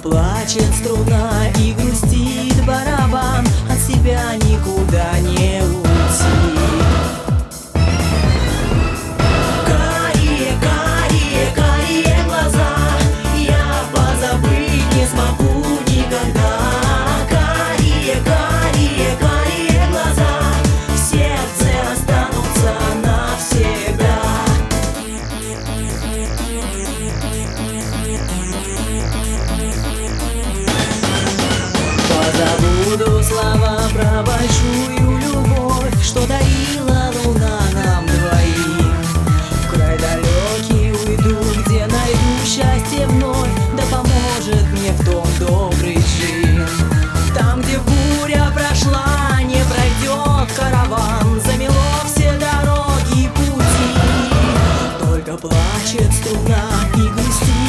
плачет струна и грустит барабан, от себя никуда не уйти. Карие, карие, карие глаза, я позабыть не смогу никогда. Карие, карие, карие глаза, в сердце останутся навсегда. Позабуду слова про большую любовь, что дарила луна нам двоим. В край далекий уйду, где найду счастье вновь, да поможет мне в том добрый джин. Там, где буря прошла, не пройдет караван, замело все дороги и пути. Только плачет струна и грустит